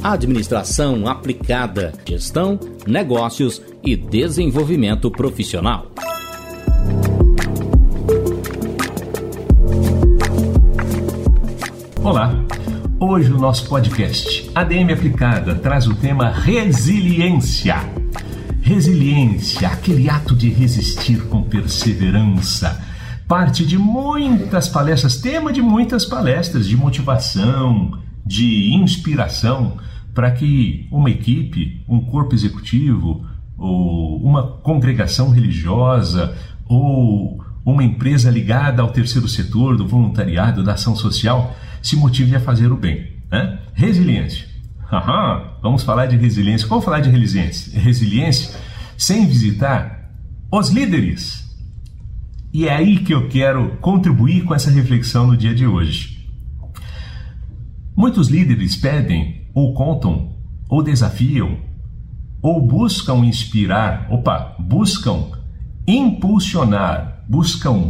Administração aplicada, gestão, negócios e desenvolvimento profissional. Olá, hoje o nosso podcast ADM Aplicada traz o tema resiliência. Resiliência, aquele ato de resistir com perseverança. Parte de muitas palestras, tema de muitas palestras de motivação, de inspiração, para que uma equipe, um corpo executivo, ou uma congregação religiosa, ou uma empresa ligada ao terceiro setor, do voluntariado, da ação social, se motive a fazer o bem. Né? Resiliência. Vamos falar de resiliência. Como falar de resiliência? Resiliência sem visitar os líderes. E é aí que eu quero contribuir com essa reflexão no dia de hoje. Muitos líderes pedem, ou contam, ou desafiam, ou buscam inspirar, buscam impulsionar, buscam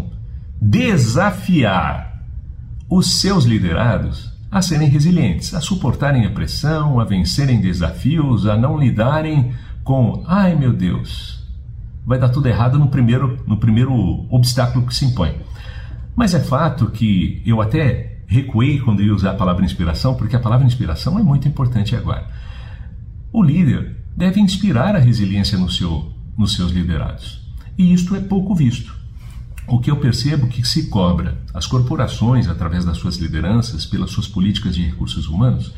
desafiar os seus liderados a serem resilientes, a suportarem a pressão, a vencerem desafios, a não lidarem com, ai meu Deus, vai dar tudo errado no primeiro obstáculo que se impõe. Mas é fato que eu até recuei quando ia usar a palavra inspiração, porque a palavra inspiração é muito importante agora. O líder deve inspirar a resiliência nos seus liderados. E isto é pouco visto. O que eu percebo que se cobra, as corporações, através das suas lideranças, pelas suas políticas de recursos humanos,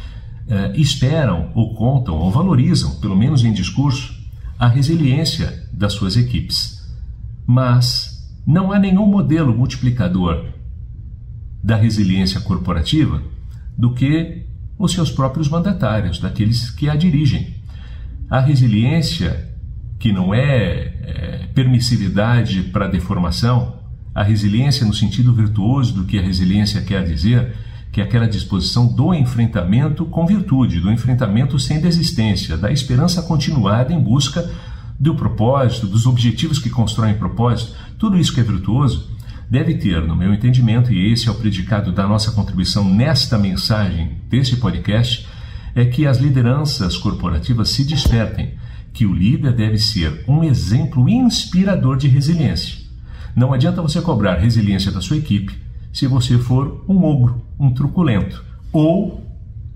esperam ou contam ou valorizam, pelo menos em discurso, a resiliência das suas equipes. Mas não há nenhum modelo multiplicador da resiliência corporativa do que os seus próprios mandatários, daqueles que a dirigem. A resiliência, que não é permissividade para deformação, a resiliência no sentido virtuoso do que a resiliência quer dizer, que é aquela disposição do enfrentamento com virtude, do enfrentamento sem desistência, da esperança continuada em busca do propósito, dos objetivos que constroem propósito. Tudo isso que é virtuoso deve ter, no meu entendimento, e esse é o predicado da nossa contribuição nesta mensagem desse podcast, é que as lideranças corporativas se despertem, que o líder deve ser um exemplo inspirador de resiliência. Não adianta você cobrar resiliência da sua equipe se você for um ogro, um truculento, ou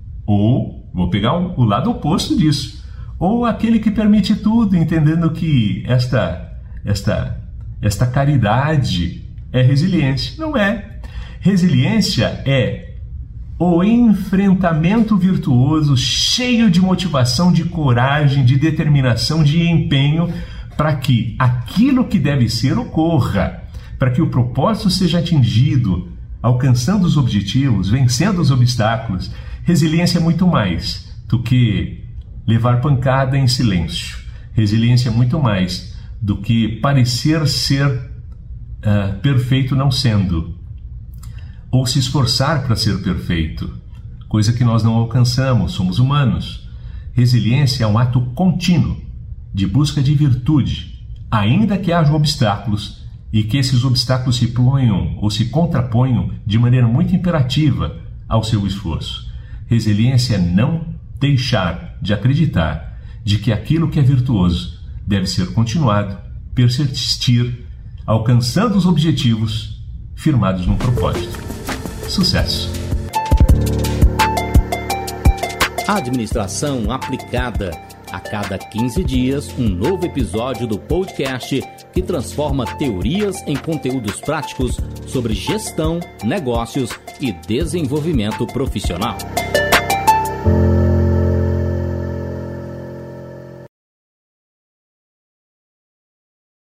vou pegar o lado oposto disso, ou aquele que permite tudo, entendendo que esta caridade é resiliência. Não é. Resiliência é o enfrentamento virtuoso, cheio de motivação, de coragem, de determinação, de empenho, para que aquilo que deve ser ocorra, para que o propósito seja atingido, alcançando os objetivos, vencendo os obstáculos. Resiliência é muito mais do que levar pancada em silêncio. Resiliência é muito mais do que parecer ser perfeito não sendo, ou se esforçar para ser perfeito, coisa que nós não alcançamos, somos humanos. Resiliência é um ato contínuo de busca de virtude, ainda que hajam obstáculos e que esses obstáculos se ponham ou se contraponham de maneira muito imperativa ao seu esforço. Resiliência é não deixar de acreditar de que aquilo que é virtuoso deve ser continuado, persistir, alcançando os objetivos firmados num propósito. Sucesso! Administração aplicada. A cada 15 dias, um novo episódio do podcast que transforma teorias em conteúdos práticos sobre gestão, negócios e desenvolvimento profissional.